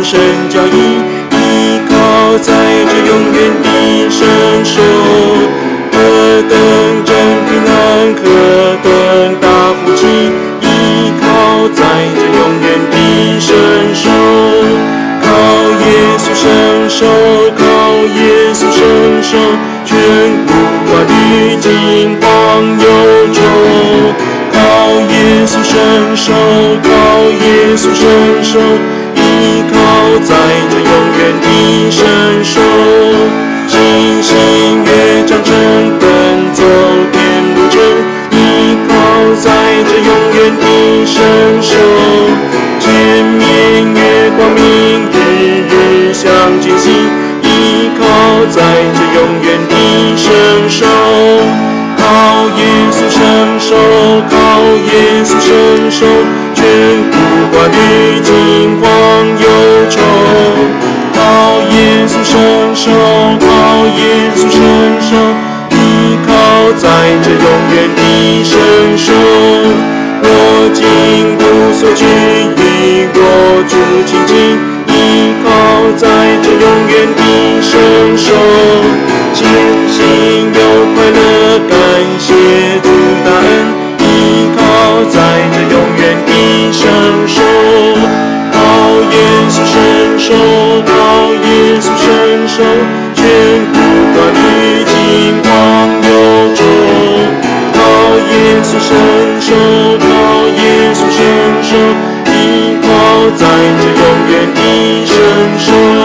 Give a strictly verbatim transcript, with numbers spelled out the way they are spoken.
神教义，依靠在这永远的圣手。何等真平安，何等大福气，依靠在这永远的圣手。靠耶稣圣手，靠耶稣圣手，全无挂虑，惊慌忧愁。靠耶稣圣手，靠耶稣圣手，依靠在这永远的圣手。信心越长成，奔走天路程，依靠在这永远的圣手。前面越光明，日日向前行，依靠在这永远的圣手。靠耶稣圣手，靠耶稣圣手，全无挂虑，惊慌忧愁。靠耶稣圣手，靠耶稣圣手，依靠在这永远的圣手。我今无所惧，与我主亲近，依靠在这永远的圣手。前行有快乐，感谢主大恩，依靠在这永远的圣手。靠耶稣圣手，靠耶稣圣手，全无挂虑，惊慌忧愁。靠耶稣圣手，靠耶稣圣手，依靠在这永远的圣手。